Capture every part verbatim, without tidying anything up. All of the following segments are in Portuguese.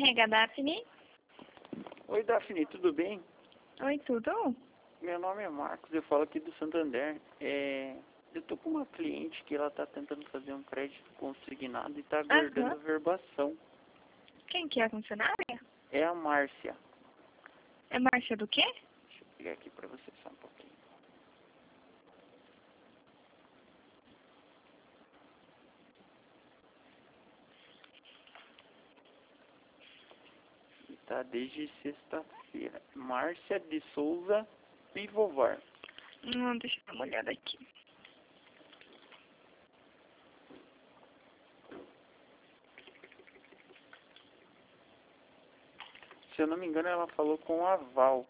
R H Daphne. Oi, Daphne, tudo bem? Oi, tudo? Meu nome é Marcos, eu falo aqui do Santander. É, eu tô com uma cliente que ela tá tentando fazer um crédito consignado e tá aguardando a Aham. verbação. Quem que é a funcionária? É a Márcia. É Márcia do quê? Deixa eu pegar aqui pra você só um pouquinho. E tá desde sexta-feira. Márcia de Souza Pivovar. Hum, deixa eu dar uma olhada aqui. Se eu não me engano, ela falou com a Val.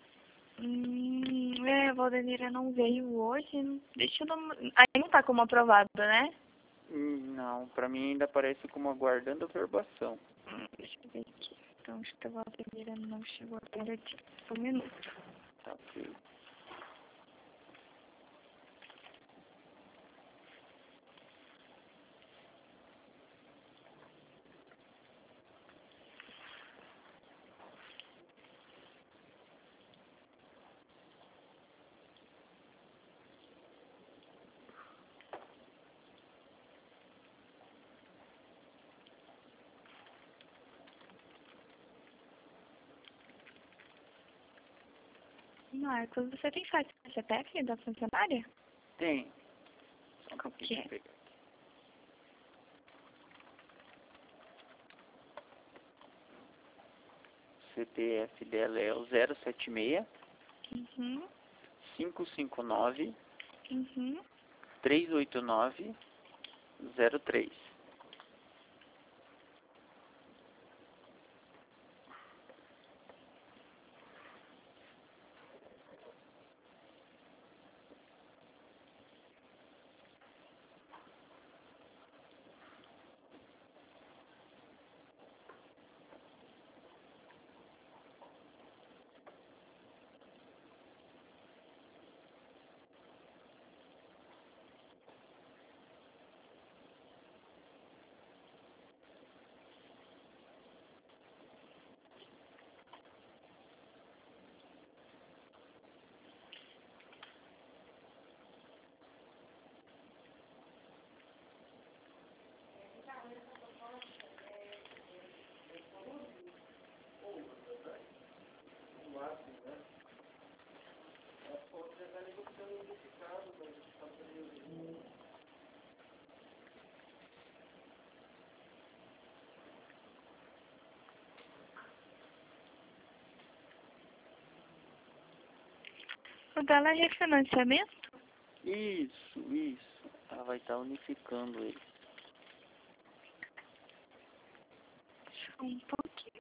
Hum, é, a Valdenira não veio hoje. Deixa eu dar uma... Aí não tá como aprovado, né? Hum, Não, pra mim ainda aparece como aguardando a verbação. Hum, deixa eu ver aqui. Então acho que a Valdenira não chegou até aqui. Só um minuto. Tá ok. Marcos, você tem site do C P F da funcionária? Tem. Só um Qual pouquinho que pra é? pegar. O C P F dela é o zero sete seis, Uhum, cinco cinco nove, uhum. três oito nove, zero três. O dela é refinanciamento? Isso, isso. Ela vai estar unificando ele. Um pouquinho.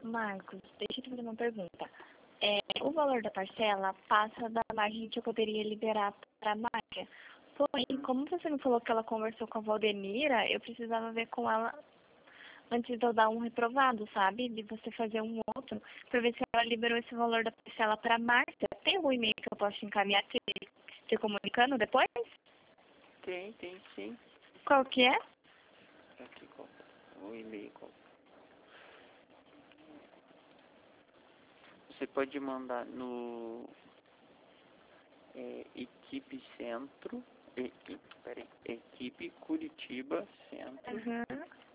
Marcos, deixa eu te fazer uma pergunta. É, o valor da parcela passa da margem que eu poderia liberar para a Mária. Porém, como você me falou que ela conversou com a Valdemira, eu precisava ver com ela antes de eu dar um reprovado, sabe? De você fazer um outro, para ver se ela liberou esse valor da parcela para a Márcia. Tem algum e-mail que eu posso te encaminhar te, te comunicando depois? Tem, tem sim. Qual que é? Aqui, qual? O e-mail, qual? Você pode mandar no é, equipe centro, equipe, peraí, equipe Curitiba Centro. Uhum.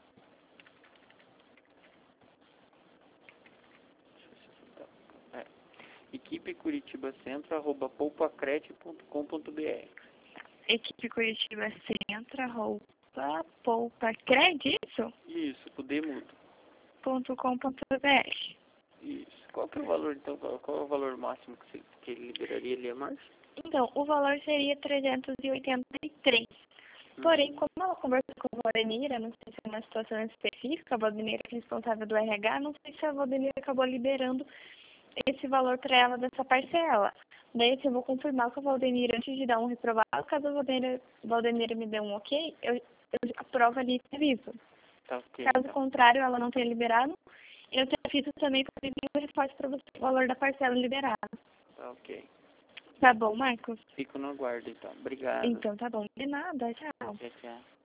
É, equipe Curitiba Centro, arroba poupacred ponto com ponto br. Equipe Curitiba Centro, arroba, poupa, isso? Isso, poder mudo. Ponto com ponto br. Isso. Qual que é o valor, então? Qual, qual é o valor máximo que, você, que ele liberaria ali a mais? Então, o valor seria trezentos e oitenta e três. Porém, como ela conversou com a Valdemira, não sei se é uma situação específica, a Valdemira é responsável do R H, não sei se a Valdemira acabou liberando esse valor para ela dessa parcela. Daí, assim, eu vou confirmar com a Valdemira antes de dar um reprovado. Caso a Valdemira, Valdemira me dê um ok, eu, eu aprovo ali e aviso. Tá ok, Caso então. contrário, ela não tenha liberado, eu te aviso também para eu enviar o reforço para você o valor da parcela liberada. Tá ok. Tá bom, Marcos? Fico no aguardo, então. Obrigado. Então, tá bom. De nada, tchau. Tchau, tchau.